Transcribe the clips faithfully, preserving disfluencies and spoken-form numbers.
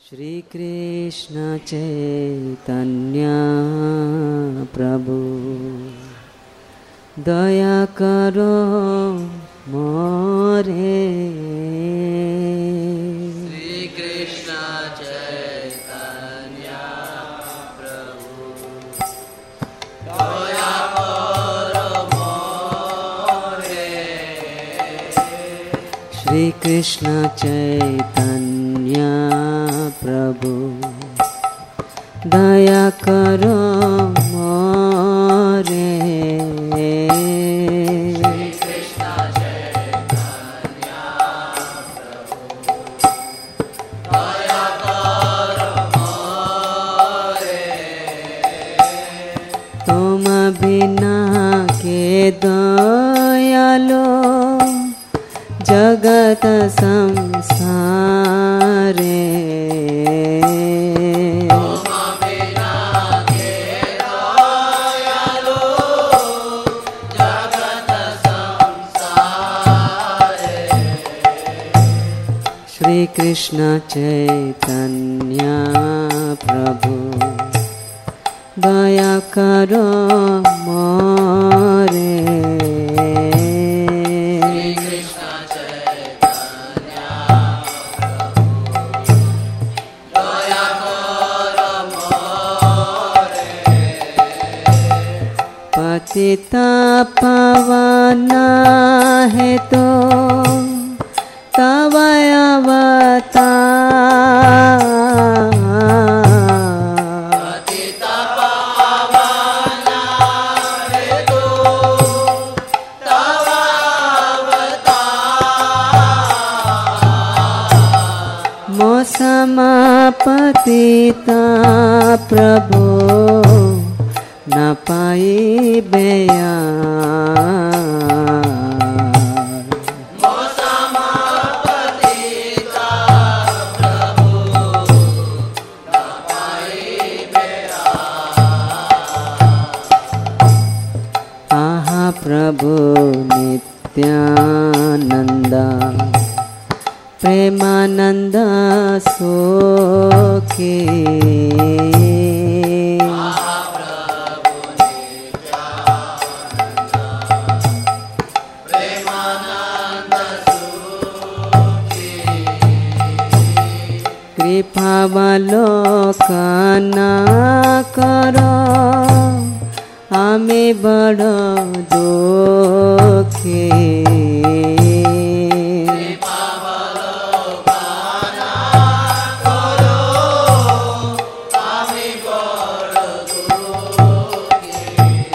श्री कृष्ण चैतन्य प्रभु दया करो मोरे। श्री कृष्ण चैतन्य प्रभु दया करो मोरे। श्री कृष्ण चैतन्य प्रभु दया करो मोरे। श्री कृष्ण चैतन्य प्रभु दया करो मोरे। तुम बिना के दयालो जगत संसारे। श्री कृष्ण चैतन्य प्रभु दया करो मोरे। श्री कृष्ण चैतन्य प्रभु दया करो मोरे। पतिता पावना है तो तव अवतार। पतिता पावना है तो तव अवतार। मौसमा पतिता प्रभु न पाई बयान। प्रभु नित्यानंद प्रेमानंद सुखी। प्रभु नित्यानंद प्रेमानंद सुखी। कृपावलोकन करो आमे बड़ दुखी। कृपावलोकन करो आमे बड़ दुखी।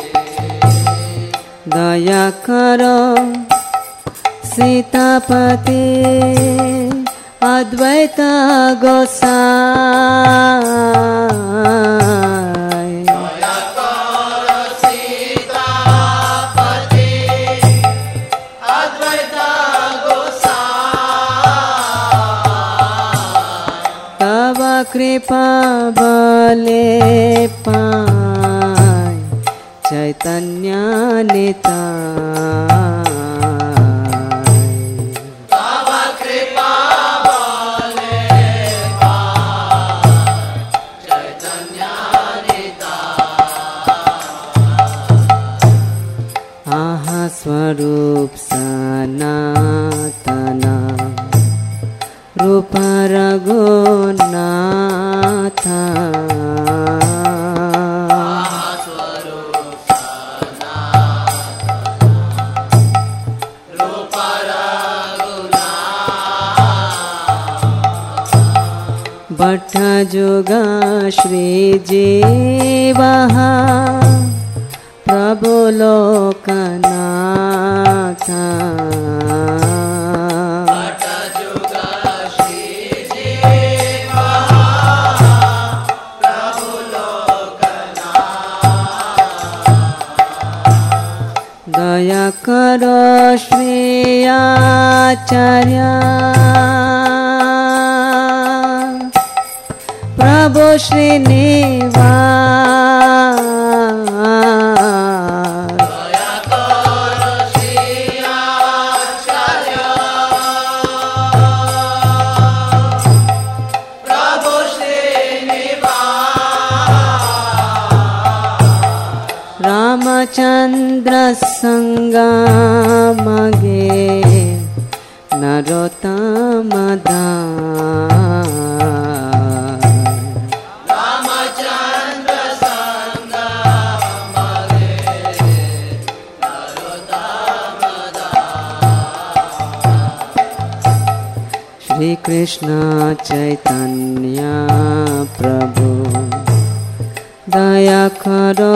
दया करो सीतापति अद्वैत गोसाई। कृपा बले पाय चैतन्य निताय। तव कृपा बले पाय चैतन्य निताय। आहा स्वरूप सनातन रूप रघुनाथ। स्वरूप सनातन रूप रघुनाथ। भट्ट जुगा श्री जीवः प्रभु लोकनाथ। दया करो श्री आचार्य प्रभु श्रीनिवास। दया करो श्री आचार्य प्रभु रामचंद्र संगा मगे नरोत्तम दास रामचंद्र संगा मगे नरोत्तम दास श्री कृष्ण चैतन्य प्रभु दया करो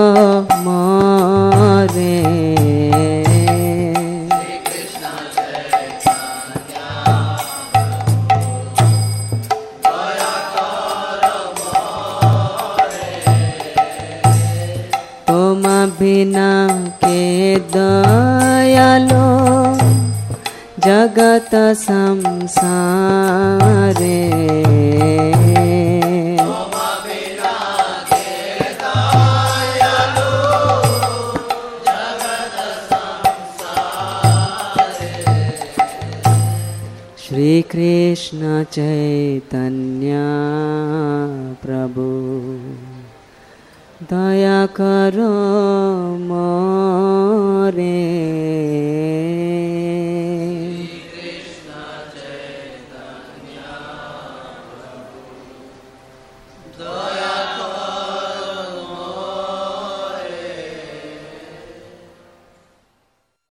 मोरे श्री कृष्ण चैतन्य दया करो मोरे तुम बिना के दयालो जगत संसारे श्री कृष्ण चैतन्य प्रभु दया करो मोरे।